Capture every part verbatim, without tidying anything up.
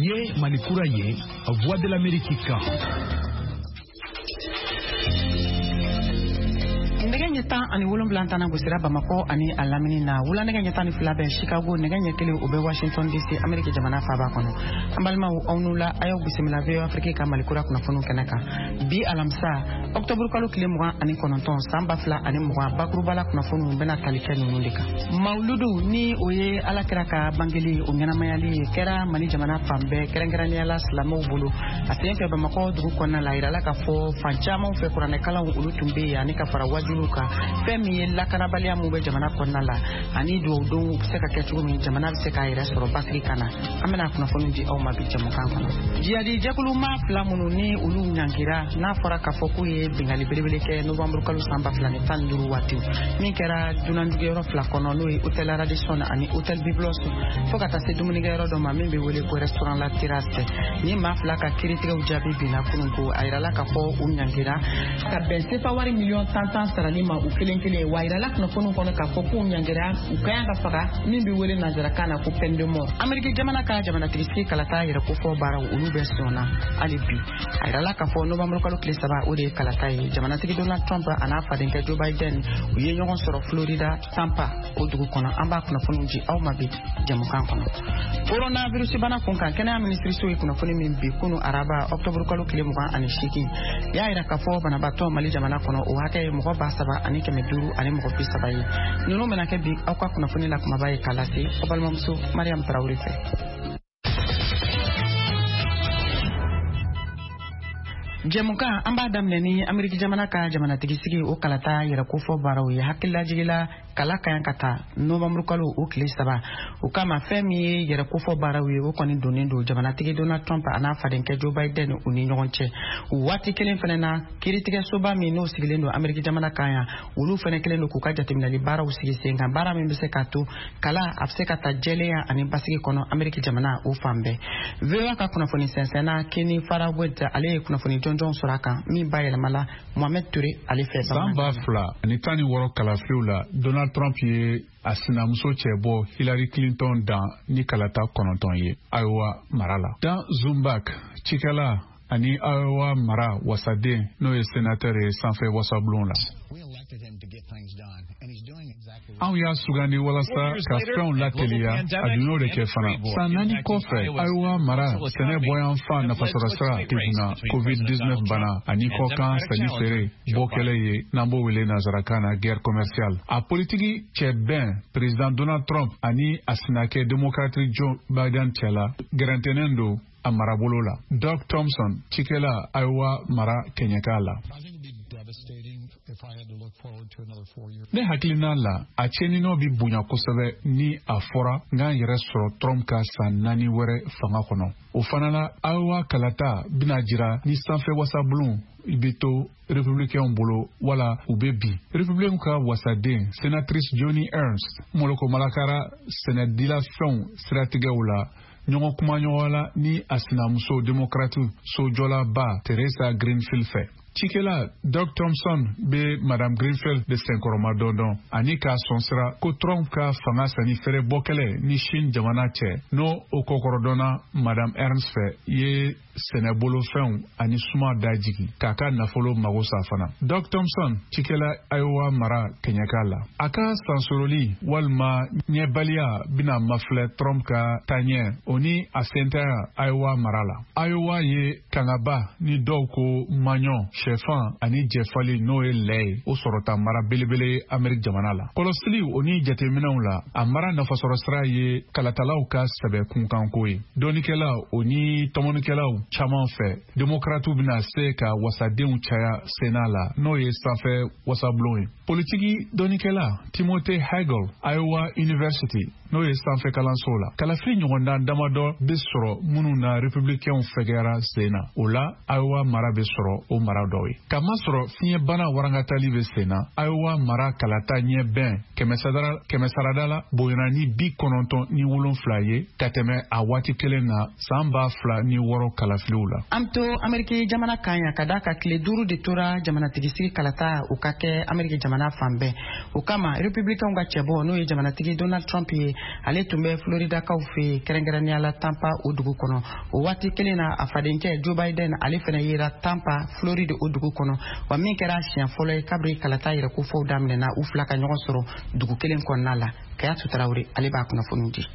Ye Manikura Ye, Voix de l'Amérique. Nege nyata ani wolum blantana gusira Bamako ani alamini na wula nege nyata ni filabe Chicago nege nyekele ube Washington D C Amerika jamana faba kono ambalma onula ayo bisimila veo Afrika ka Malikura kuna fonu kenaka bi alamsa October kalo kile mwa ani kononton samba fla ani mwa bakrubala kuna fonu bena talike nundika mauludu ni oye alakiraka bangeli ongena mayali kera mani jamana fambe kerengera ni ala slamo bulu asenfe Bamako dugu kona la irala ka fo fanchama fe kurane kala ulutumbe ya ni ka fara wajulu ka femi la kanabalia mu be jamana konna la ani do do seka kechu mi jamana seka ira soro basri kana amena kuna fonu ji au mabi jamu kanko jiadi jakulu ma flamunu ni ulu nyangira na fora ka foku ye bingali belebele ke november kalu samba flani tan duru wati mi kera dunanduge ro flakono no hotel radisson ani hotel biblos foka ta se dumuni gero do ma membe wele ko restaurant la terrasse ni ma flaka kiritiga ujabi bina kununko aira la ka fo unyangira ka bense fa wari million tantan sarani ma u kelen kelen waira la kuna fonu kono ka foku unyangira u kaya ka faga membe wele nazara kana ko pende mo amerika jamana ka jamana trisi kala ta ira ko fo bara ulu besona alibi aira la ka fo november kalu kle saba ode kala ta jamana tigi Donald Trump ana faden ka Joe Biden u ye nyon soro Florida Tampa o dugu kono amba kuna fonu ji au mabi jamu kan kono coronavirus bana kunka kana ministry so kuna fonu min bi kunu araba October kalu kle mo ani shiki ya ira ka fo bana bato mali jamana kono o hake mo ba saba ani keme duru ani mo bi saba yi nuno menake bi akwa kuna fonu la kuma baye kalasi obal mamsu Mariam Traoré fe Jemuka amba damne ni Amerika jamana ka jamana tigisigi o kalata yara ko fo baraw ya hakilla jigila kala kayan kata november kalo o kile saba o kama femi yara ko fo baraw o koni donindo jamana tigi Donald Trump ana faden ke Joe Biden o ni nyonche wati kelen fenena kiritige soba mi no sigilendo Amerika jamana kaya ulu fene kelendo ku kaja timnali baraw sigi senga bara mi bese katu kala afse kata jele ya ani basigi kono Amerika jamana o fambe vewa ka kuna foni sensena kini faraweta ale kuna foni John Soraka mi bayela mala Mohamed Touré ali fe Samba fla ni tani woro kala fiula Donald Trump ye asina muso chebo Hillary Clinton dan ni kalata kononton ye Iowa marala dan Zumbak Chikala ani Iowa mara wasade no ye senateur sanfɛ wasablon la Aw y'a sugandi walasa ka fɛnw lateliya a dunyo de kɛ fana san naani kɔfɛ Iowa mara sɛnɛ bɔyan fan nafasɔrɔ sira tɛguna covid dix-neuf bana ani kɔkan sani feere bɔkɛlɛ ye n'an b'o wele nazarakan na guerre commerciale a politiki cɛ bɛn président Donald Trump ani a sinakɛ démocrate Joe Biden cɛla gɛrɛntɛnen don a marabolo la Doug Thompson cikɛla Iowa mara kɛɲɛka la ne hakilina la a cɛninɔ bi bonya kosɛbɛ ni a fɔra n'an yɛrɛ sɔrɔ Trump ka san naani wɛrɛ fanga kɔnɔ o fana la Iowa kalata bina jira ni sanfɛ wasabulon i bɛ to républicains bolo wala u bɛ bi républicains ka wasaden sénatrice Joni Ernst moloko malakara sɛnɛdila fɛnw siratigɛw la ɲɔgɔn kuma ɲɔgɔn la ni a sinamuso démocrate sojɔla ba Teresa Greenfield fɛ Cikɛla Doug Thompson be Madame Greenfield de senkɔrɔma dɔndɔn ani k'a sɔn sira ko Trump ka fanga sani fɛrɛ bɔkɛlɛ ni Chine jamana cɛ n'o o kɔkɔrɔdɔnna Madame Ernst fɛ ye sɛnɛbolofɛnw ani suma da jigi k'a ka nafolo mago sa fana Doug Thompson cikɛla Iowa mara kɛɲɛka la a ka sansoroli walima ɲɛbaliya bina mafilɛ Trump ka taɲɛ o ni a sentaya Iowa mara la Iowa ye kangaba ni dɔw ko maɲɔ sɛfan ani jɛfali n'o ye lɛ ye o sɔrɔta mara belebele Amerika jamana la kɔlɔsili o ni jateminɛw la a mara nafasɔrɔ sira ye kalatalaw ka sɛbɛ kunkanko ye dɔɔnikɛlaw o ni tɔmɔnikɛlaw caman fɛ démocrate bina se ka wasadenw caya sena la n'o ye sanfɛ wasabulon ye politiki dɔɔnikɛla Timothy Hagel Iowa University n'o ye sanfɛ kalanso la kalafili ɲɔgɔndan damadɔ bɛ sɔrɔ minnu na républicains fɛgɛra sen na o la Iowa mara bɛ sɔrɔ o mara dɔ dɔ ye kamasɔrɔ fiɲɛ bana warankatali bɛ sen na Iowa mara kalata ɲɛ bɛn kɛmɛ sarada la bonyana ni bi kɔnɔntɔn ni wolonfila ye ka tɛmɛ a waati kelen na san ba fila ni wɔɔrɔ kalafiliw la. An to Ameriki jamana kan ya ka da ka tile duuru de tora jamanatigisi kalata u ka kɛ Ameriki jamana fan bɛɛ. O kama Republicains ka cɛbɔ n'o ye jamanatigi Donald Trump ye ale tun bɛ Floridakaw fɛ kɛrɛnkɛrɛnnenya la Tampa o dugu kɔnɔ. O waati kelen na a fadenkɛ Joe Biden ale fana yera Tampa Floride o dugu kɔnɔ. Wa min kɛra siɲɛ fɔlɔ ye kabiri kalata yɛrɛ ko fɔw daminɛna u fila ka ɲɔgɔn sɔrɔ dugu kelen kɔnɔna la. Kayatu Tarawele ale b'a kunnafoniw di.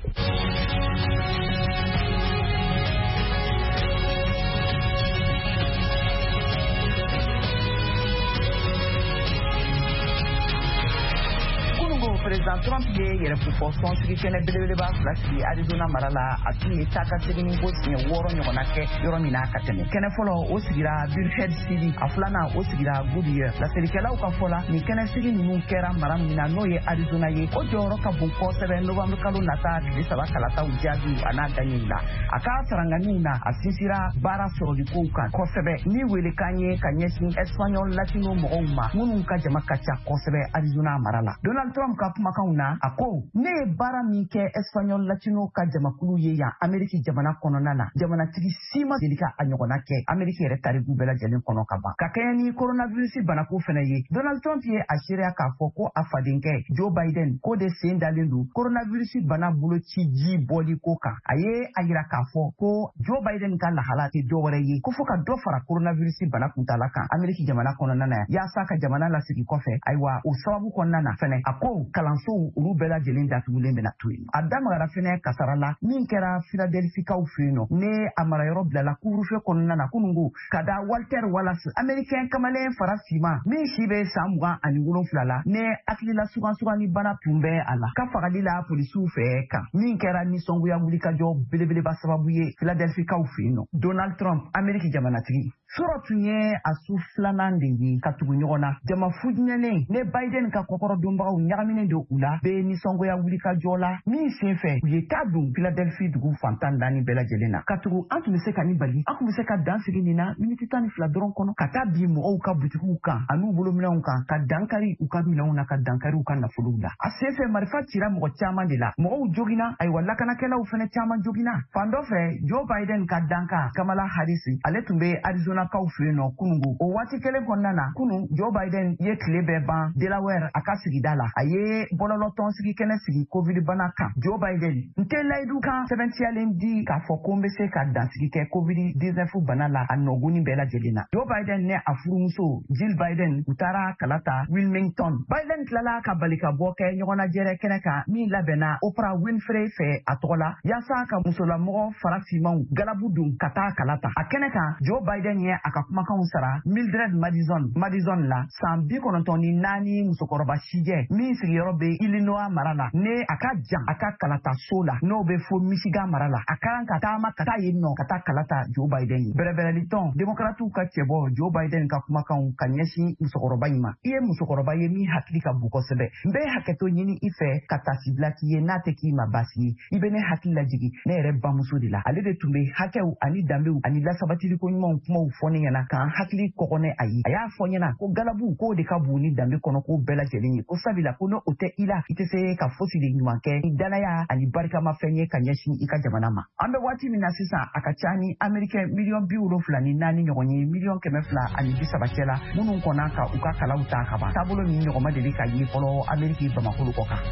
President Trump ye yɛrɛfufɔ sɔnsigi kɛnɛ belebeleba fila sigi Arizona mara la a tun ye taa ka segin ko siɲɛ wɔɔrɔ ɲɔgɔnna kɛ yɔrɔ min na ka tɛmɛ. Kɛnɛ fɔlɔ o sigira Bullhead City, a filanan o sigira Goodyear. Laserikɛlaw ka fɔ la nin kɛnɛ sigi ninnu kɛra mara min na n'o ye Arizona ye o jɔyɔrɔ ka bon kosɛbɛ Novembre kalo nata tile saba kalataw jaabi a n'a daɲɛw la. A ka saranganiw na a sinsira baara sɔrɔlikow kan kosɛbɛ ni welekan ye ka ɲɛsin Espagnol Latino mɔgɔw ma minnu ka jama ka ca kosɛbɛ Arizona mara la. Donald Trump ka kumakanw na a ko ne ye baara min kɛ Espagnol Latino ka jamakulu ye yan Ameriki jamana kɔnɔna na jamanatigi si ma deli ka a ɲɔgɔnna kɛ Ameriki yɛrɛ tariku bɛɛ lajɛlen kɔnɔ ka ban. Ka kɛɲɛ ni coronavirus banako fɛnɛ ye Donald Trump ye a seereya k'a fɔ ko a fadenkɛ Joe Biden ko de sen dalen don coronavirus bana boloci ji bɔli ko kan. A ye a yira k'a fɔ ko Joe Biden ka lahala tɛ dɔwɛrɛ ye ko fo ka dɔ fara coronavirus bana kuntala kan Ameriki jamana kɔnɔna na yaasa ka jamana lasigi kɔfɛ. Ayiwa o sababu kɔnɔna na fɛnɛ a ko kalansow olu bɛɛ lajɛlen datugulen bɛna to yen. A damagara fɛnɛ kasara la min kɛra Philadelphikaw fɛ yen nɔ ne a marayɔrɔ bilala couvre-feu kɔnɔna na kunungo ka da Walter Wallace Américain kamalen fara siman min si bɛ san mugan ani wolonfila la ne hakilila sugan-sugani bana tun bɛ a la ka fagali la polisiw fɛ kan min kɛra nisɔngoya wulikajɔ belebeleba sababu ye Philadelphikaw fɛ yen nɔ. Donald Trump Ameriki jamanatigi sɔrɔ tun ye a su filanan de ye ka tugu ɲɔgɔn na jama fujinɛlen ne Biden ka kɔkɔrɔ donbagaw ɲagaminen don u la bɛ nisɔngoya wulikajɔ la min sen fɛ u ye taa don Philadelphia dugu fantan naani bɛɛ lajɛlen na ka tugu an tun bɛ se ka ni bali an tun bɛ se ka dan sigi nin na miniti tan ni fila dɔrɔn kɔnɔ ka taa bi mɔgɔw ka butigiw kan an'u bolominɛnw kan ka dankari u ka minɛnw na ka dankari u ka nafolow la a sen fɛ marifa cira mɔgɔ caman de la mɔgɔw jogina ayiwa lakanakɛlaw fɛnɛ caman jogina fan dɔ fɛ Joe Biden ka danka Kamala Harris ale tun bɛ Arizona kaw fɛ yen nɔ kunungo o waati kelen kɔnɔna na kunun Joe Biden ye tile bɛɛ ban Delaware a ka sigida la a ye bɔlɔlɔ tɔnsigi kɛnɛ sigi covid bana kan. Joe Biden n tɛ layidu kan sɛbɛntiyalen di k'a fɔ ko n bɛ se ka dansigi kɛ covid dix-neuf bana la a nɔgɔnni bɛɛ lajɛlen na. Joe Biden ne a furumuso Jill Biden u taara kalata Wilmington. Biden tilala ka bali ka bɔ kɛ ɲɔgɔnnajɛrɛ kɛnɛ kan min labɛnna Oprah Winfrey fɛ a tɔgɔ la yaasa ka musolamɔgɔ farasimanw galabu don ka taa kalata. A kɛnɛ kan Joe Biden ye a ka kumakanw sara Mildred Madison Madison la san bi kɔnɔntɔn ni naani musokɔrɔba sijɛ min sigiyɔrɔ bɛ Illinois mara la ne a ka jan a ka kalata so la n'o bɛ fo Michigan mara la a kan ka taama ka taa yen nɔ ka taa kalata Joe Biden ye. Bɛrɛbɛrɛli tɔn Démocrates ka cɛbɔ Joe Biden ka kumakanw ka ɲɛsin musokɔrɔba in ma. I ye musokɔrɔba ye min hakili ka bon kosɛbɛ n bɛ hakɛto ɲini i fɛ ka tasi bila k'i ye n'a tɛ k'i ma baasi ye i bɛ ne hakili lajigi ne yɛrɛ bamuso de la ale de tun bɛ hakɛw ani danbew ani lasabatiliko ɲumanw kumaw fɔ ne ɲɛna k'an hakili kɔkɔnɛ a ye a y'a fɔ ɲɛna ko galabu k'o de ka bon ni danbe kɔnɔ k'o bɛɛ lajɛlen ye ko sabula ko n'o tɛ i la i tɛ se ka fosi de ɲuman kɛ ni danaya ani barikamafɛn ye ka ɲɛsin i ka jamana ma. An bɛ waati min na sisan a ka ca ni Amerikɛn miliyɔn bi wolonfila ni naani ɲɔgɔn ye miliyɔn kɛmɛ fila ani bi saba cɛ la minnu kɔnna ka u ka kalaw ta ka ban taabolo min ɲɔgɔn ma deli ka ye fɔlɔ Ameriki Bamakɔ kɔ kan.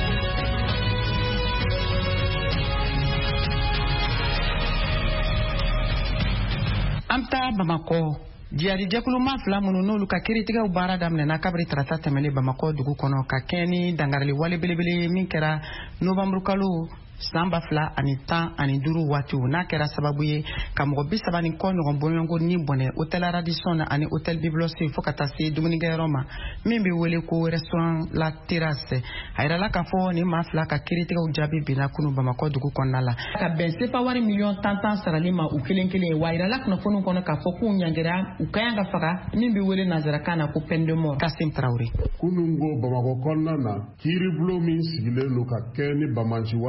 An taa Bamakɔ Diyarijɛkulu maa fila minnu n'olu ka kiiritigɛw baara daminɛna kabiri tarata tɛmɛlen Bamakɔ dugu kɔnɔ ka kɛɲɛ ni dangarili wale belebele min kɛra Novembre kalo san ba fila ani tan ani duuru waatiw n'a kɛra sababu ye ka mɔgɔ bi saba ni kɔ ɲɔgɔn bɔɲɔgɔnko ni bɔnɛ hôtel Radisson ani hôtel Biblos fo ka taa se dumunikɛyɔrɔ ma min bɛ wele ko restaurant La Terrasse. A yirala k'a fɔ nin maa fila ka kiiritigɛw jaabi binna kunu Bamakɔ dugu kɔnɔna la ka bɛn sefa wari miliyɔn tan tan sarali ma u kelen kelen wa a yirala kunnafoniw kɔnɔ k'a fɔ k'u ɲangera u ka yan ka faga min bɛ wele nanzarakan na ko peine de mort. Kasim Traoré. Kunungo Bamakɔ kɔnɔna na kiiribulon min sigilen don ka kɛ ni Bamanci wale kɛbaa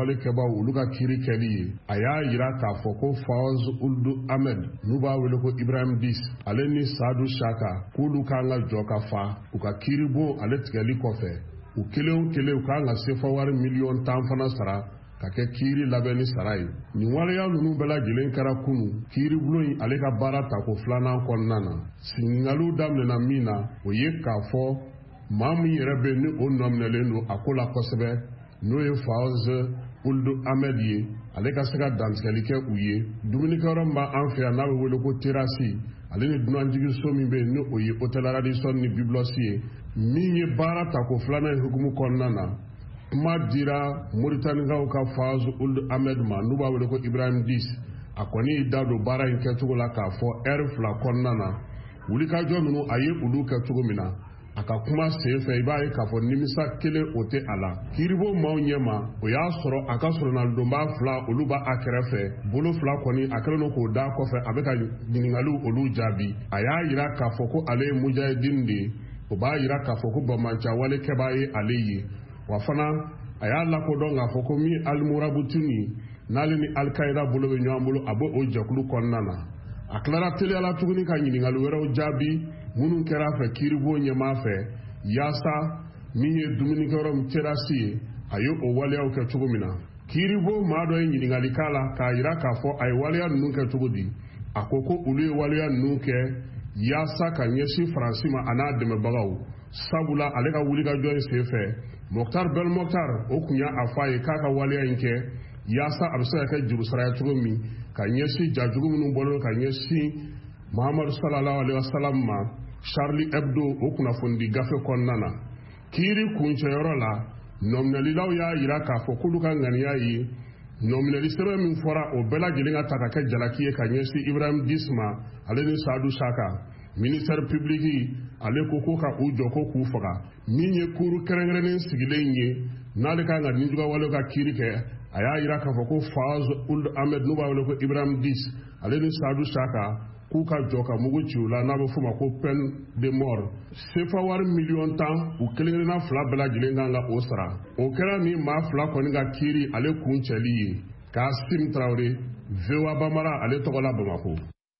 kɛbaw olu ka kiiri kɛli ye a y'a yira k'a fɔ ko Fawaz Ould Ahmed n'u b'a wele ko Ibrahim Dis ale ni Saadu Shaka k'olu kan ka jɔ ka fa u ka kiiri bon ale tigɛli kɔfɛ u kelen o kelen u kan ka sefa wari miliyɔn tan fana sara ka kɛ kiiri labɛnni sara ye nin waleya ninnu bɛɛ lajɛlen kɛra kunu kiiri bulon in ale ka baara tako filanan kɔnɔna na signaliw daminɛna min na o ye k'a fɔ maa min yɛrɛ bɛ ni o nɔminɛlen don a ko la kosɛbɛ n'o ye Fawaz Ould Ahmed ye ale ka se ka dantigɛli kɛ u ye dumunikɛyɔrɔ min b'an fɛ yan n'a bɛ wele ko terasi ale ni dunanjigiso min bɛ yen ni o ye Hôtel Radisson ni Biblos ye min ye baara tako filanan hukumu kɔnɔna na kuma dira Mauritanienkaw ka Fawaz Ould Ahmed ma n'u b'a wele ko Ibrahim Dis a kɔni y'i da don baara in kɛcogo la k'a fɔ ɛri fila kɔnɔna na wulikajɔ ninnu a ye olu kɛ cogo min na a ka kuma sen fɛ i b'a ye k'a fɔ nimisa kelen o tɛ a la kiiribo maaw ɲɛma o y'a sɔrɔ a ka sɔrɔnalidonba fila olu b'a a kɛrɛfɛ bolo fila kɔni a kɛlen don k'o da kɔfɛ a bɛ ka ɲininkaliw olu jaabi a y'a yira k'a fɔ ko ale ye mujahidin de ye o b'a yira k'a fɔ ko bamaja walekɛbaa ye ale ye wa fana a y'a lakodɔn k'a fɔ ko min alimurabutini n'ale ni alikayida bolo bɛ ɲɔgɔn bolo a b'o o jɛkulu kɔnɔna na a tilara teliyala tuguni ka ɲininkali wɛrɛw jaabi minnu kɛra a fɛ kiiribo ɲɛmaa fɛ yaasa min ye dumunikɛyɔrɔ min terasi ye a ye o waleyaw kɛ cogo min na kiiribo maa dɔ ye ɲininkali k'a la k'a yira k'a fɔ a ye waleya ninnu kɛ cogo di a ko ko olu ye waleya ninnu kɛ yaasa ka ɲɛsin Faransi ma a n'a dɛmɛbagaw sabula ale ka wulikajɔ in sen fɛ Mokhtar Bel Mokhtar o kun y'a a fɔ a ye k'a ka waleya in kɛ yaasa a bɛ se ka kɛ jurusaraya cogo min ka ɲɛsin jajugu minnu bɔlen ka ɲɛsin Muhammadu sallallahu alaihi wasallam ma Charlie Hebdo o kunnafoni gafe kɔnɔna na kiiri kuncɛyɔrɔ la nɔminɛlilaw y'a yira k'a fɔ k'olu ka ŋaniya ye nɔminɛli sɛbɛn min fɔra o bɛɛ lajɛlen ka ta ka kɛ jalaki ye ka ɲɛsin Ibrahim Dis ma ale ni Saadu Shaka ministère public ale ko ko ka u jɔ ko k'u faga min ye kuuru kɛrɛnkɛrɛnnen sigilen ye n'ale kan ka ninjugawale ka kiiri kɛ a y'a yira k'a fɔ ko Fawaz Ould Ahmed n'u b'a wele ko Ibrahim Dis ale ni Saadu Shaka k'u ka jɔ ka mugu ci u la n'a bɛ f'o ma ko peine de mort sefa wari miliyɔn tan u kelen kelenna fila bɛɛ lajɛlen kan ka o sara o kɛra ni maa fila kɔni ka kiiri ale kun cɛli ye Kassim Traoré V O A Banbara ale tɔgɔ la Bamako.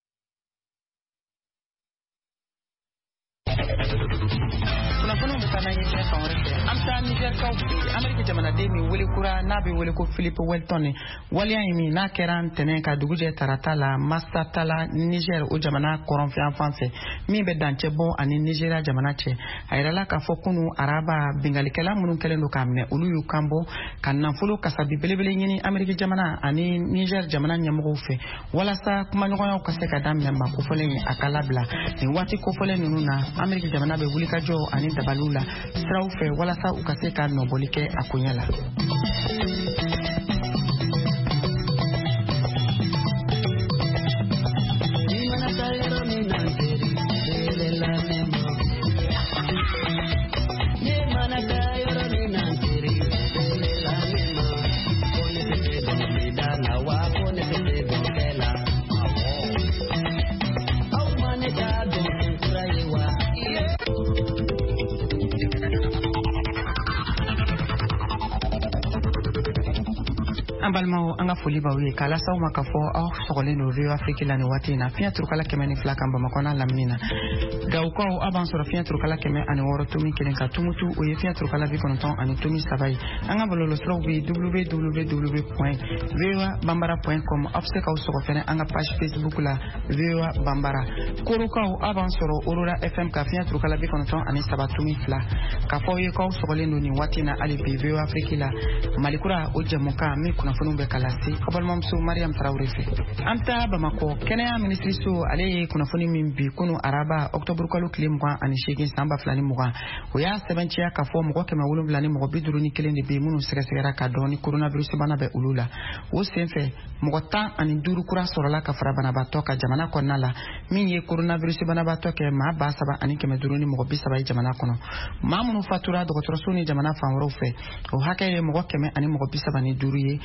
Amta Niger kaw Amerika jamanaden min wele kura n'a bɛ wele ko Philippe Welton waliya in min n'a kɛra ntɛnɛn ka dugujɛ tarata la Masatala Niger o jamana kɔrɔnfɛn fan fɛ min bɛ dancɛ bɔ ani Nigeria jamana cɛ a yirala k'a fɔ kunu araba bengalikɛla minnu kɛlen don k'a minɛ olu y'u kan bɔ ka nafolo kasabi belebele ɲini Amerika jamana ani Niger jamana ɲɛmɔgɔw fɛ walasa kumaɲɔgɔnyaw ka se ka daminɛ ma kofɔlen ye a ka labila nin waati kofɔlen ninnu na Amerika jamana bɛ wulikajɔ ani dabaliw la siraw fɛ walasa u ka se ka nɔbɔli kɛ a koɲɛ la. An balimaw an ka foli b'aw ye k'a lasaw ma k'a fɔ aw sɔgɔlen don Radio Afrique la nin waati in na fiɲɛ turukala kɛmɛ ni fila kan Bamakɔ n'a lamini na Gawukaw aw b'an sɔrɔ fiɲɛ turukala kɛmɛ ani wɔɔrɔ tomi kelen ka tumutu o ye fiɲɛ turukala bi kɔnɔntɔn ani tomi saba ye an ka bɔlɔlɔsiraw bɛ w w w point v o a banbara point com aw bɛ se k'aw sɔgɔ fɛnɛ an ka page Facebook la V O A Banbara Korokaw aw b'an sɔrɔ Aurora F M ka fiɲɛ turukala bi kɔnɔntɔn ani saba tomi fila k'a fɔ aw ye k'aw sɔgɔlen don nin waati in na hali bi V O A Afrique la Malikura o jɛmukan min kunnafoniw bɛ kala se aw balimamuso Mariam Traoré fɛ an bɛ taa Bamakɔ kɛnɛya minisiriso ale ye kunnafoni min bi kunu araba octobre kalo tile mugan ani seegin san ba fila ni mugan o y'a sɛbɛnciya k'a fɔ mɔgɔ kɛmɛ wolonwula ni mɔgɔ bi duuru ni kelen de bɛ minnu sɛgɛsɛgɛra ka dɔn ni coronavirus bana bɛ olu la o senfɛ mɔgɔ tan ani duuru kura sɔrɔla ka fara banabaatɔ ka jamana kɔnɔna la min ye coronavirus banabaatɔ kɛ maa ba saba ani kɛmɛ duuru ni mɔgɔ bi saba ye jamana kɔnɔ maa minnu fatura dɔgɔtɔrɔso ni jamana fan wɛrɛw fɛ o hakɛ ye mɔgɔ kɛmɛ ani mɔgɔ bi saba ni duuru ye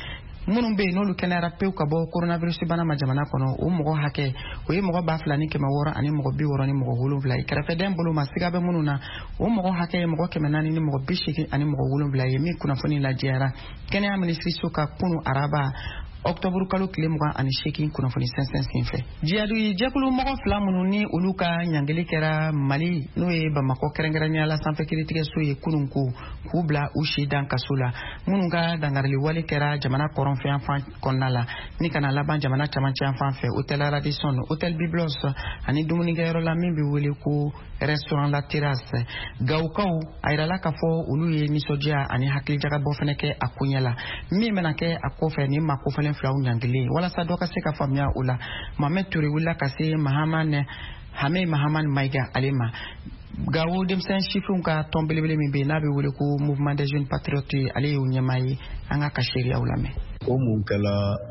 munun be n'olu kɛnɛyara pewu ka bɔ coronavirus bana ma jamana kɔnɔ o mɔgɔ hakɛ o ye mɔgɔ ba fila ni kɛmɛ wɔɔrɔ ani mɔgɔ bi wɔɔrɔ ni mɔgɔ wolonwula ye kɛrɛfɛdɛn bolo ma siga bɛ minnu na o mɔgɔ hakɛ ye mɔgɔ kɛmɛ naani ni mɔgɔ bi seegin ani mɔgɔ wolonwula ye min kunnafoni lajɛyara kɛnɛya minisiriso ka kunu araba octobre kalo tile mugan ani seegin kunnafoni sɛnsɛn senfɛ jihadu jɛkulu mɔgɔ fila minnu ni olu ka ɲangili kɛra Mali n'o ye Bamakɔ kɛrɛnkɛrɛnnenya la sanfɛ kiiritigɛso ye kunun ko k'u bila u si dan kaso la minnu ka dangarili wale kɛra jamana kɔrɔnfɛn fan kɔnɔna la ni kana laban jamana camancɛ fan fɛ hôtel Radisson hôtel Biblos ani dumunikɛyɔrɔ la min bɛ wele ko restaurant La Terrasse gawukaw a yirala k'a fɔ olu ye nisɔndiya ani hakilijagabɔ fana kɛ a ko ɲɛ la min bɛna kɛ a kɔfɛ ni ma kofalen filaw ɲangili walasa dɔ ka se ka faamuya o la Mohamed Touré wulila ka se Mahaman Hamid Mahaman Maïga ale ma gawo denmisɛn sifinw ka tɔn belebele min bɛ n'a bɛ wele ko mouvement des jeunes patriotes ale y'o ɲɛmaa ye an ka ka sariyaw lamɛn o mun kɛla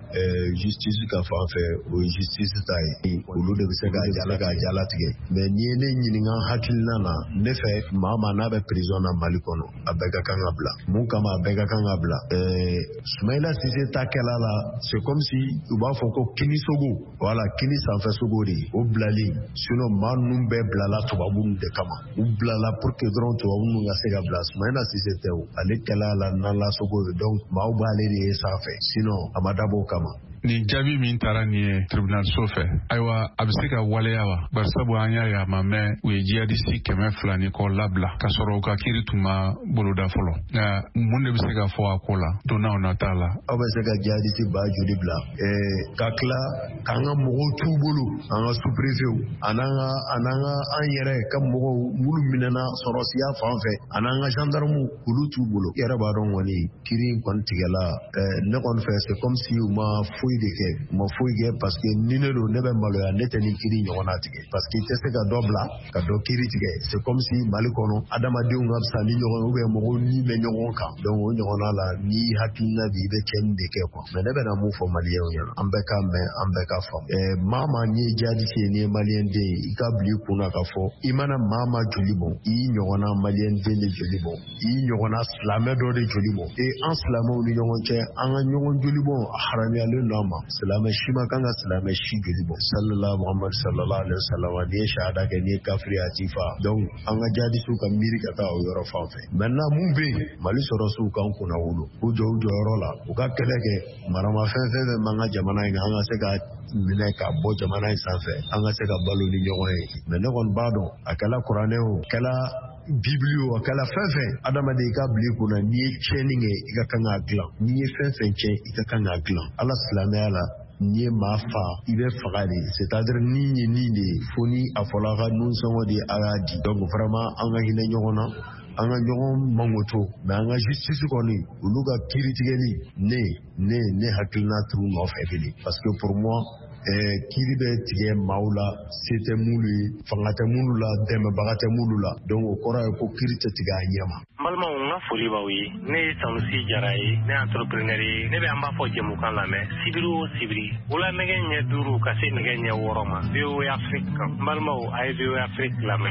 justice ka fan fɛ o ye justice ta ye olu de bɛ se ka jala ka jala tigɛ mais ni ye ne ɲininka hakilina na ne fɛ maa maa n'a bɛ prison na Mali kɔnɔ a bɛɛ ka kan ka bila mun kama a bɛɛ ka kan ka bila Soumaïla Cissé ta kɛla la c'est comme si u b'a fɔ ko kini sogo voilà kini sanfɛ sogo de o bilali sinon maa ninnu bɛɛ bilala tubabu de kama u bilala pour que dɔrɔn tubabu ninnu ka se ka bila Soumaïla Cissé tɛ o ale kɛla la nala sogo ye donc maaw b'ale de ye sanfɛ sinon a ma dabɔ kama ni jaabi min taara nin ye tribunal so fɛ ayiwa a bɛ se ka waleya wa bari sabu an y'a ye a ma mɛn u ye jihadisi kɛmɛ fila ni kɔ labila ka sɔrɔ u ka kiiri tun ma boloda fɔlɔ nka mun de bɛ se ka fɔ a ko la don n'a nata la aw bɛ se ka jihadisi ba joli bila ka tila k'an ka mɔgɔw t'u bolo an ka sous-préfet an'an ka an'an ka an yɛrɛ ka mɔgɔw minnu minɛna sɔrɔsiya fan fɛ an'an ka gendarme olu t'u bolo i yɛrɛ b'a dɔn kɔni kiiri in kɔni tigɛla ne kɔni fɛ c'est comme si u ma foyi de kɛ u ma foyi kɛ parce que ni ne don ne bɛ maloya ne tɛ ni kiiri ɲɔgɔnna tigɛ parce que i tɛ se ka dɔ bila ka dɔ kiiri tigɛ c'est comme si Mali kɔnɔ adamadenw ka fisa ni ɲɔgɔn ou bien mɔgɔw ni bɛ ɲɔgɔn kan donc o ɲɔgɔnna la ni hakilina bi i bɛ cɛnni de kɛ quoi mais ne bɛna mun fɔ maliyɛnw ɲɛna an bɛɛ ka mɛn an bɛɛ ka faamu maa maa n'i ye jihadisi ye n'i ye maliyɛn den ye i ka bila i kunna k'a fɔ i mana maa maa joli bɔn i y'i ɲɔgɔnna maliyɛn den de joli bɔn i y'i ɲɔgɔnna silamɛ dɔ de joli bɔn et an silamɛw ni ɲɔgɔn cɛ an ka ɲɔgɔn joli bɔn a haramuyalen don an ma silamɛ si ma kan ka silamɛ si joli bɔn sallallahu Muhammad sallallahu alaihi wasallam n'i ye shahada kɛ n'i ye kafiri a t'i fa donc an ka jihadisiw ka miiri ka taa o yɔrɔ fan fɛ maintenant mun bɛ yen Mali sɔrɔsiw k'an kunna wolo u jɔ u jɔyɔrɔ la u ka kɛlɛ kɛ maramafɛn fɛn fɛn b'an ka jamana in kan an ka se ka minɛ ka bɔ jamana in sanfɛ an ka se ka balo ni ɲɔgɔn ye mais ne kɔni b'a dɔn a kɛla kuranɛ o a kɛla bibili o a kɛla fɛn fɛn adamaden i ka bila i kunna n'i ye tiɲɛni kɛ i ka kan k'a dilan n'i ye fɛn fɛn tiɲɛ i ka kan k'a dilan ala silamɛya la n'i ye maa fa i bɛ faga de c'est-à-dire ni ye nin de ye fo ni a fɔla a ka nunsɔngɔ de a y'a di donc vraiment an ka hinɛ ɲɔgɔn na an ka ɲɔgɔn mangoto mais an ka justice kɔni olu ka kiiritigɛli ne ne ne hakilina t'u nɔfɛ bilen parce que pour moi kiiri bɛ tigɛ maaw la se tɛ minnu ye fanga tɛ minnu la dɛmɛbaga tɛ minnu la donc o kɔrɔ ye ko kiiri tɛ tigɛ a ɲɛ ma. n balimaw n ka foli b'aw ye ne ye Sanusi Jara ye ne ye entrepreneur ye ne bɛ an b'a fɔ jɛmukan lamɛn sibiri o sibiri wula nɛgɛ ɲɛ duuru ka se nɛgɛ ɲɛ wɔɔrɔ ma V O A Afrique kan n balimaw a ye V O A Afrique lamɛn.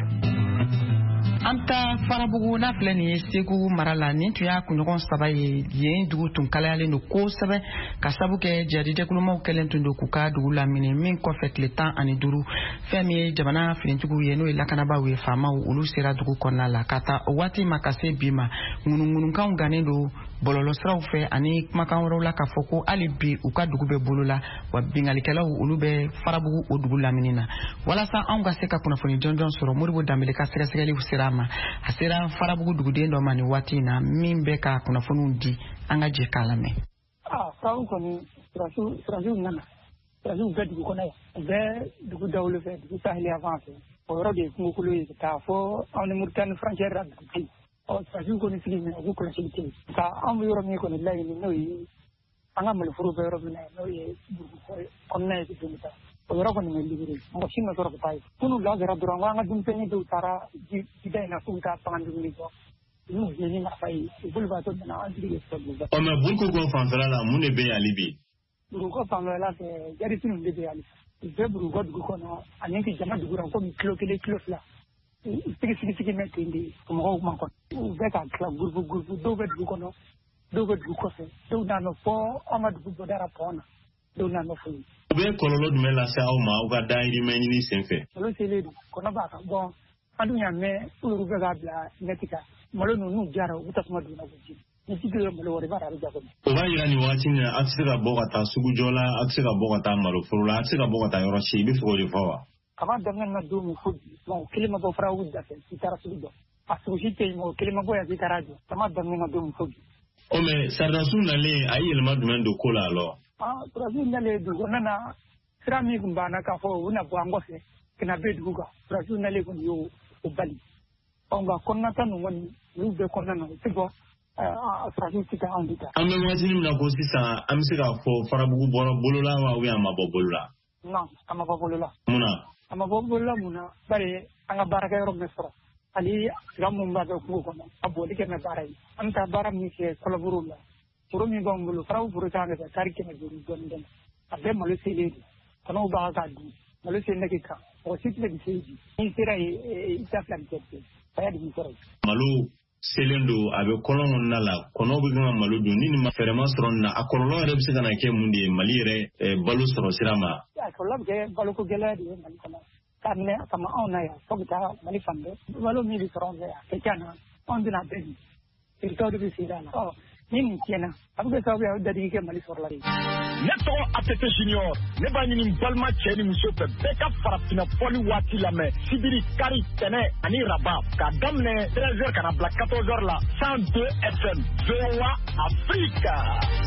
an ta Farabugu n'a filɛ nin ye Segu mara la nin tun y'a kunɲɔgɔn saba ye yen dugu tun kalayalen don kosɛbɛ ka sabu kɛ jihadijɛkulumaw kɛlen tun don k'u ka dugu lamini min kɔfɛ tile tan ani duuru fɛn min ye jamana finitigiw ye n'o ye lakanabaaw ye faamaw olu sera dugu kɔnɔna la ka taa o waati ma ka se bi ma ŋunuŋunukanw gannen don bɔlɔlɔsiraw fɛ ani kumakan wɛrɛw la k'a fɔ ko hali bi u ka dugu bɛ bolo la wa bingalikɛlaw olu bɛ Farabugu o dugu lamini na walasa anw ka se ka kunnafoni jɔnjɔn sɔrɔ Modibo Danbele ka sɛgɛsɛgɛliw sera ma a sera Farabugu duguden dɔ ma nin waati in na min bɛ ka kunnafoniw di an ka jɛ k'a lamɛn. ah Farabugu kɔni sirasiw sirasiw nana sirasiw bɛɛ dugu kɔnɔ yan u bɛɛ dugu dawolo fɛ dugu saheliya fan fɛ o yɔrɔ de ye kungokolo ye k'a fɔ anw ni Muritani frontière la dugu tɛ yen ɔ sirasiw kɔni sigi minɛ u k'u kɔlɔsili tɛ yen nka anw bɛ yɔrɔ min kɔni laɲini n'o ye an ka maliforo bɛ yɔrɔ min na n'o ye dugu kɔnɔna ye tuguni ta o yɔrɔ kɔni bɛ libéré mɔgɔ si ma sɔrɔ ka taa yen kunun lasera dɔrɔn ko an ka denmisɛnnin dɔw taara jida in na k'u bɛ taa fanga dumuni kɔ n'u jɛni nafa ye u bolo b'a to maintenant an tigi de sɔrɔ dugu ɔ mais Burukoko fanfɛla la mun de bɛ yen hali bi Burukoko fanfɛla fɛ jadisi ninnu de bɛ yen hali u bɛɛ Burukoko dugu kɔnɔ ani ka jama dugu la komi kilo kelen kilo fila sigi sigi sigi mɛ ten de mɔgɔw ma kɔnɔ u bɛɛ ka tila gurupu gurupu dɔw bɛ dugu kɔnɔ do go du ko fe do na no fo amadu go dara pona do na no fu be kololo du mela sa o ma o ga dairi meni ni senfe lo sele du kono ba ka bon adu nya me uru ga bla netika malo no nu jara uta kuma du na buji ni tigre malo wore bara ra jago o ba ira ni wati ni aksira bogata sugu jola aksira bogata malo furula aksira bogata yoro shi bi fo de fawa kama dangan na du mu fudi mo kilima bo fra udda se titara sudu asushite mo kilima bo ya titarajo kama dangan na du mu fudi o me sarrasu na le ayi elma du mendo kola lo ah Brazil na le du nana sirami gumbana ka fo una bwango se kina be du ga Brazil na le ko yo o bali onga konna tanu ngoni lu be konna na tigo ah Brazil tika andita ame wati ni na ko sisa amse ga fo farabugu boro bolola wa wi ama bobolola non ama bobolola muna ama bobolola muna bare anga baraka yoro mesro ali gamu mbaga ko ko abodi ke na barai anta baram ni ke kolaburula puro mi bangulu farau puro tanga ka karike na juri gonden abe malusi le kono ba ga di malusi ne ke ka o sitle di seji ni sira e ita plan teteaya di sira malu selendo abe kolon nala kono bi ngam malu do ni ma ferema sron na akololo re bisa kana ke mundi mali re balu sro sirama ya kolab ke balu ko gela di mali kono kanne sama ona ya fogta mali fande balu mi di sron ya ke kana on dina be irto di sira na oh ni tiena abuga sabu ya dadi ke mali sor lari neto atete junior ne ba ni balma cheni muso pe beka farafina foli wati la me sibiri kari tene ani raba ka damne treize heures kana black quatorze heures la cent deux F M Zoa Africa.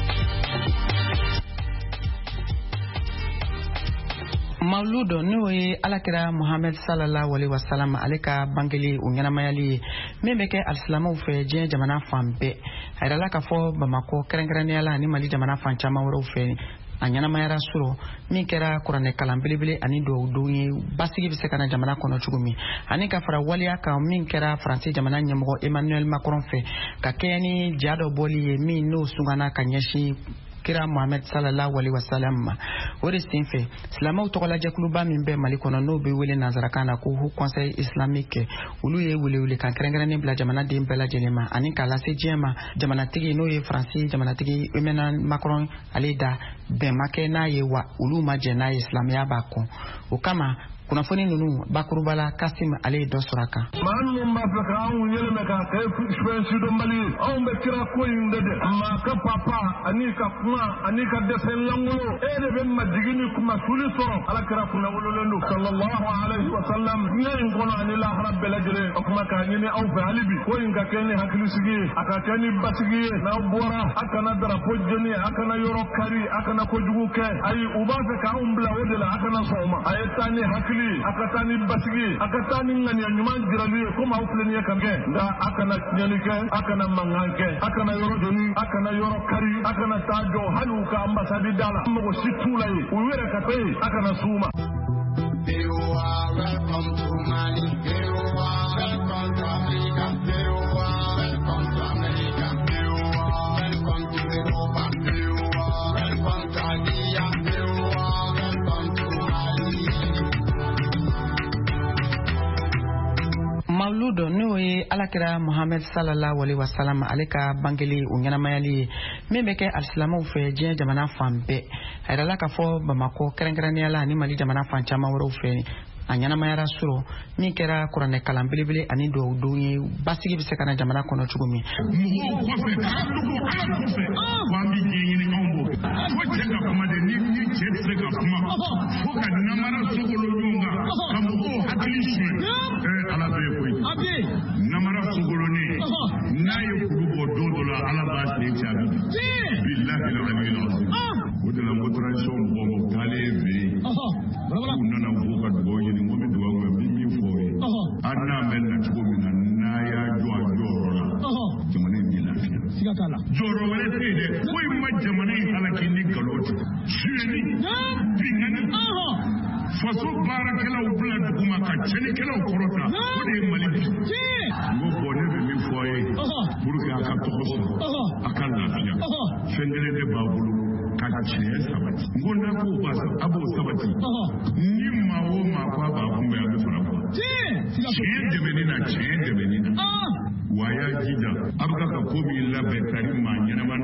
Mauludo n'o ye alakira Muhammad sallallahu alaihi wasallam ale ka bangeli o ɲɛnamayali min bɛ kɛ alisilamɛw fɛ diɲɛ jamana fan bɛɛ a yirala k'a fɔ Bamako kɛrɛnkɛrɛnnenya la ani Mali jamana fan caman wɛrɛw fɛ a ɲɛnamayara sɔrɔ min kɛra kuranɛ kalan belebele ani dɔwdenw ye basigi bɛ se ka na jamana kɔnɔ cogo min ani ka fara waleya kan min kɛra Faransi jamana ɲɛmɔgɔ Emmanuel Macron fɛ ka kɛɲɛ ni ja dɔ bɔli ye min n'o sungana ka ɲɛsin kira Muhammad sallallahu alaihi wasallam ma o de sen fɛ silamɛw tɔgɔlajɛkuluba min bɛ Mali kɔnɔ n'o bɛ wele nanzarakan na ko Haut Conseil Islamique olu ye welewele kan kɛrɛnkɛrɛnnen bila jamanaden bɛɛ lajɛlen ma ani k'a lase diɲɛ ma jamanatigi n'o ye Faransi jamanatigi Emmanuel Macron ale da bɛnma kɛ n'a ye wa olu ma jɛ n'a ye silamɛya b'a kɔn o kama kunnafoni ninnu bakurubala Kasim ale dɔ sɔrɔ a kan maa minnu b'a fɛ ka anw yɛlɛmɛ ka kɛ fɛnsidon Mali ye anw bɛ kira ko in de dɛ maa ka papa ani ka kuma ani ka dɛsɛ langolo e de bɛ majigi ni kuma suli sɔrɔ ala kira kunna wololen don sallallahu alaihi wa sallam diɲɛ in kɔnɔ ani lahara bɛɛ lajɛlen o kuma k'a ɲini aw fɛ hali bi ko in ka kɛ ni hakilisigi ye a ka kɛ ni basigi ye n'aw bɔra a kana darapo jeni a kana yɔrɔ kari a kana kojugu kɛ ayi u b'a fɛ k'anw bila o de la a kana sɔn o ma a ye taa ni hakili akatani basigi akatani ngania nyuman jirali ko ma ufleni kanke nda akana nyalike akana manganke akana yoro doni akana yoro kari akana tajo halu ka ambassadeur dala mo situlay u were ka tay akana suma you are welcome to Mali you are welcome to Africa you are welcome to America you are welcome to Europa you are welcome to Asia you are welcome to Mali Mauludo n'o ye alakira Muhammad sallallahu alaihi wasallam ale ka bangeli o ɲɛnamayali min bɛ kɛ alisilamɛw fɛ diɲɛ jamana fan bɛɛ a yirala k'a fɔ Bamako kɛrɛnkɛrɛnnenya la ani Mali jamana fan caman wɛrɛw fɛ a ɲɛnamayara sɔrɔ min kɛra kuranɛ kalan belebele ani dɔwdenw ye basigi bɛ se ka na jamana kɔnɔ cogo min mɔgɔw kɔfɛ k'a dogo ala kɔfɛ k'an bɛ diɲɛ ɲini anw bɔ fo cɛ ka kuma de ni ni cɛ tɛ se ka kuma fo ka namara sogolo ɲɔgɔn kan ka mɔgɔw hakili suɲɛ ee ala bɛ ye koyi namara sogolonin n'a ye kuru bɔ don dɔ la ala b'a sen cɛ bilahi la alamin o de la n ko tradition mɔgɔ mɔgɔ taalen bɛ yen k'u nana fo ka dugawu ɲini n ko n bɛ dugawu kɛ n bɛ min fɔ o ye hali n'a mɛn na cogo min na n'a y'a jɔ a jɔyɔrɔ la jamana in bɛ lafiya jɔyɔrɔ wɛrɛ tɛ yen dɛ foyi ma jamana in halaki ni nkalon tɛ suyɛni binkani faso baarakɛlaw bila dugu ma ka cɛnnikɛlaw kɔrɔta o de ye Mali bi n ko bɔn ne bɛ min fɔ a ye pour que a ka tɔgɔ sɔrɔ a ka lafiya fɛn kelen de b'a bolo ka tiɲɛ sabati n ko n'a ko a b'o sabati ni maa o maa ko a b'a kunbɛn a bɛ fara bɔ tiɲɛ dɛmɛni na tiɲɛ dɛmɛni na wa a y'a jija a bɛ ka ko min labɛn tari maa ɲɛnama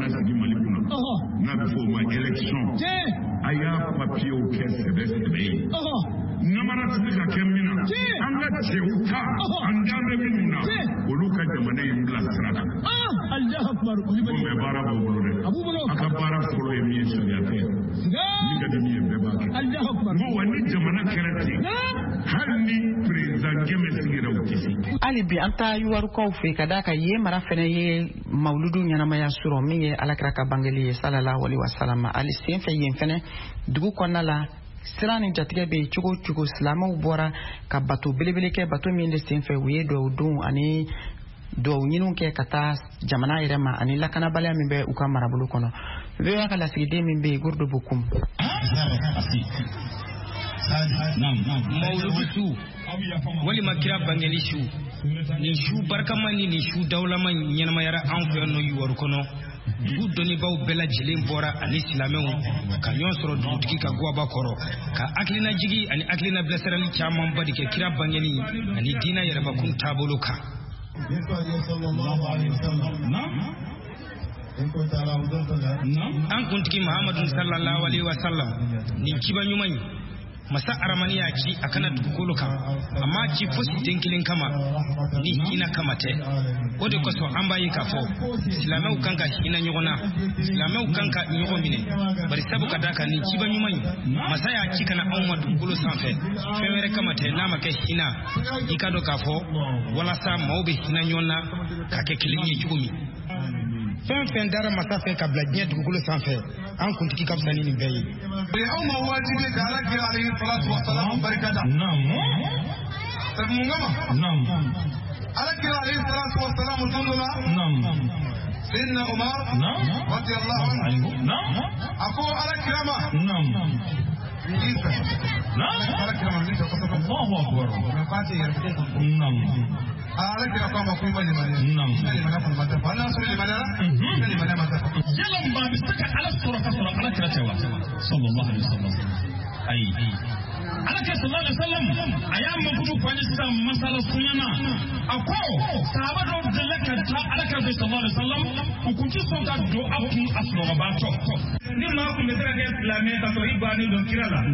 sɔn a y'a papiyew kɛ sɛbɛ sɛbɛ ye namara tɛ se ka kɛ min na an ka cɛw ta an dan bɛ minnu na olu ka jamana in bila sira kan ko mɛ baara b'o bolo dɛ a ka baara fɔlɔ ye min ye sariya tɛ min ka di min ye bɛɛ b'a kɛ n ko wa ni jamana kɛra ten hali ni perezan gɛmɛ sigira o tɛ se. hali bi an taa yuwarukaw fɛ ka d'a kan yen mara fɛnɛ ye mawuludu ɲɛnamaya sɔrɔ min ye alakira ka bangeli ye sallallahu alaihi wasallam hali sen fɛ yen fɛnɛ dugu kɔnɔna la sira ni jatigɛ bɛ cogo cogo silamɛw bɔra ka bato belebele kɛ bato min de sen fɛ u ye duwawu don ani duwawu ɲiniw kɛ ka taa jamana yɛrɛ ma ani lakanabaliya min bɛ u ka marabolo kɔnɔ V O A ka lasigiden min bɛ yen Gordo Bokum. mawuludu su walima kira bangeli su nin su barikaman ni nin su dawulaman ɲɛnamayara an fɛ yan nɔ yuwaru kɔnɔ dugu dɔnnibaw bɛɛ lajɛlen bɔra ani silamɛw ka ɲɔgɔn sɔrɔ dugutigi ka guwaba kɔrɔ ka hakilina jigi ani hakilina bilasirali caman ba de kɛ kira bangeli ani diina yɛrɛbakun taabolo kan. an kuntigi Muhammadu sallallahu alaihi wasallam nin kiba ɲuman ye masa aramani ya ci a kana dugukolo kan amma ci fosi den kelen kama ni hina kama tɛ o de kosɔn an b'a ye k'a fɔ silamɛw kan ka hina ɲɔgɔn na silamɛw kan ka ɲɔgɔn minɛ bari sabu ka da kan nin ciba ɲuman ye masa y'a ci kana anw ma dugukolo sanfɛ fɛn wɛrɛ kama tɛ n'a ma kɛ hina i ka dɔn k'a fɔ walasa maaw bɛ hina ɲɔgɔn na ka kɛ kelen ye cogo min fɛn fɛn dara masa fɛ ka bila diɲɛ dugukolo sanfɛ an kuntigi ka fisa ni nin bɛɛ ye. aw ma wajibi ka ala kira alayhi salatu wa salam barikada. sabu mun kama. ala kira alayhi salatu wa salam don dɔ la. sayyidina Umar radiyallahu anhu a ko ala kira ma. Isa. ala kira ma min fɛ kosɛbɛ. Allahu akbar. mais fa tɛ yɛrɛ ala kira ko ma ko ma limaniya. ina limaniya kɔni ma dafa ala sɔrɔ limaniya la. ina limaniya ma dafa. yala maa bɛ se ka ala sɔrɔ ka sɔrɔ ala kira tɛ wa. sallallahu alaihi wasallam. ayi ala kira sallallahu alaihi wasallam a y'a makutu fɔ sisan masala sunyana a ko sahaba dɔw delila ka taa ala kira sallallahu alaihi wasallam u kun tɛ sɔn ka don a kun a sunɔgɔbaatɔ. ni maa kun bɛ se ka kɛ silamɛ ka sɔrɔ i bannen don kira la.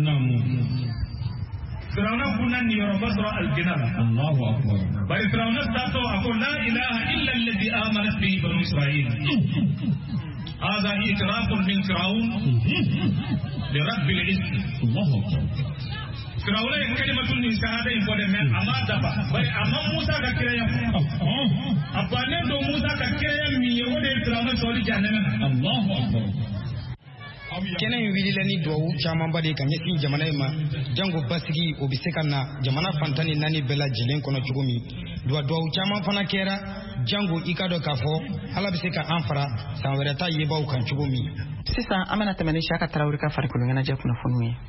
Firawuna kunna niyɔrɔba sɔrɔ aljina la. Allahu akbar. Bari Firawuna taatɔ a ko la ilaha illa alladhi amanat bihi banu Israil. هذا إعتراف من فرعون لرب العزة. Allahu akbar. Firawuna ye kalimatu ni shahada in fɔdɛ mais a ma dafa. Bari a ma Musa ka kiraya fɔ. A bannen don Musa ka kiraya min ye o de ye Firawuna sɔɔli jahannama na. Allahu akbar. kɛnɛ in wulila ni duwawu camanba de ka ɲɛsin jamana in ma jango basigi o bɛ se ka na jamana fantan ni naani bɛɛ lajɛlen kɔnɔ cogo min duwawu caman fana kɛra jango i ka dɔn k'a fɔ ala bɛ se ka an fara san wɛrɛ ta yebaw kan cogo min. sisan an bɛna tɛmɛ ni Siyaka Tarawele ka farikolo ɲɛnajɛ kunnafoniw ye.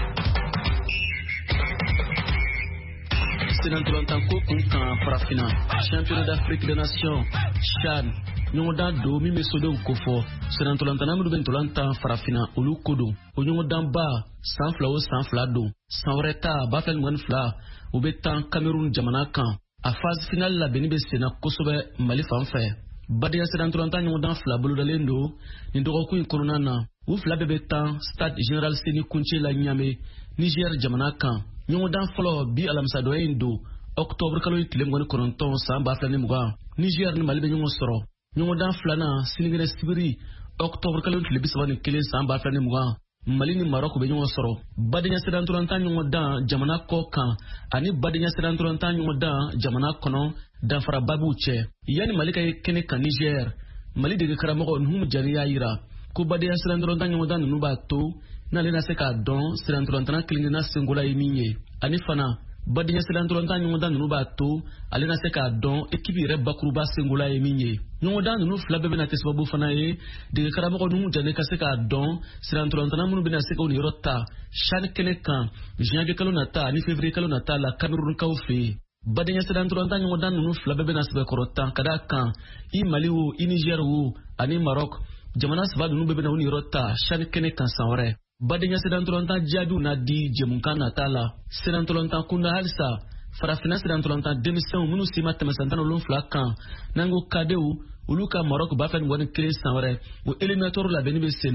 Sénantolantan ko kun kan farafina championnat d'Afrique des nations CHAN ɲɔgɔndan do min bɛ sodenw ko fɔ sénantolantana minnu bɛ ntolantan farafina olu ko don o ɲɔgɔndan ba san fila o san fila don san wɛrɛ ta ba fila ni mugan ni fila u bɛ tan Cameroun jamana kan a phase finale labɛnni bɛ senna kosɛbɛ Mali fan fɛ badenya sénantolantan ɲɔgɔndan fila bolodalen don nin dɔgɔkun in kɔnɔna na u fila bɛɛ bɛ tan Stade Général Séni Kunce la Niamey Niger jamana kan ɲɔgɔndan fɔlɔ bi alamisa dɔ in don octobre kalo tile mugan ni kɔnɔntɔn san ba fila ni mugan Niger ni Mali bɛ ɲɔgɔn sɔrɔ ɲɔgɔndan filanan sinigɛnɛ sibiri octobre kalo tile bi saba ni kelen san ba fila ni mugan Mali ni Maroc bɛ ɲɔgɔn sɔrɔ badenya sénantolantan ɲɔgɔndan jamana kɔ kan ani badenya sénantolantan ɲɔgɔndan jamana kɔnɔ danfaraba b'u cɛ yanni Mali ka ye kɛnɛ kan Niger Mali dege karamɔgɔ Nuhu Jani y'a yira ko badenya sénantolantan ɲɔgɔndan ninnu b'a to n'ale na se k'a dɔn sénantolantana kelen-kelenna sengola ye min ye ani fana badenya sénantolantan ɲɔgɔndan ninnu b'a to ale na se k'a dɔn ekipi yɛrɛ bakuruba sengola ye min ye ɲɔgɔndan ninnu fila bɛɛ bɛna kɛ sababu fana ye dege karamɔgɔ Nuhu Jane ka se k'a dɔn sénantolantana minnu bɛna se k'o niyɔrɔ ta CHAN kɛnɛ kan janvier kalo nata ani février kalo nata la Camerounkaw fɛ yen badenya sénantolantan ɲɔgɔndan ninnu fila bɛɛ bɛna sɛbɛkɔrɔtan ka d'a kan i Mali wo i Niger wo ani Maroc jamana saba ninnu bɛɛ bɛna o niyɔrɔ ta CHAN kɛnɛ kan san wɛrɛ badenya sénantolantan jaabiw na di jɛmukan nata la sénantolantan kunda halisa farafina sénantolantan denmisɛnw minnu si ma tɛmɛ san tan ni wolonwula kan n'an ko kadew olu ka Maroc ba fila ni mugan ni kelen san wɛrɛ o éliminatoire labɛnni bɛ sen na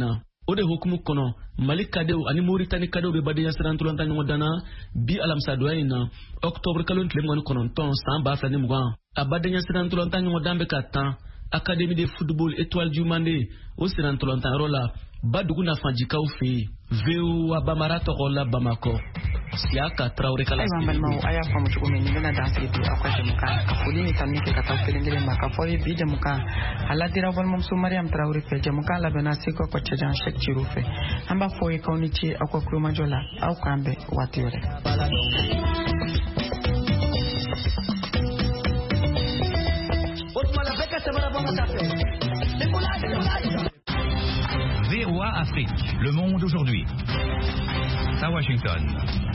o de hukumu kɔnɔ Mali kadew ani Mauritanie kadew be badenya sira ntolanta ɲɔgɔn dana bi alamisa doya in na octobre kalo tile mugan ni kɔnɔntɔn san ba fila ni mugan a badenya sira ntolanta ɲɔgɔn dan be ka tan Académie de football étoile du Mandé o sira ntolanta yɔrɔ la Badugu Nafanjikaw fe V O A Bamara tɔgɔ la Bamako Siaka Traoré kala ayiwa balimaw a y'a faamu cogo min nin bɛna dansigi bi aw ka jɛmukan ka foli ni tanu kɛ ka taa kelen kelen ma ka fɔ ye bi jɛmukan a ladira balimamuso Mariam Traoré fɛ jɛmukan labɛnna Seko Kɔcɛjan Cheick Thilo fɛ an b'a fɔ ye k'aw ni ce aw ka kulomajɔ la aw k'an bɛn waati wɛrɛ. V O A Afrique, le monde aujourd'hui. À Washington.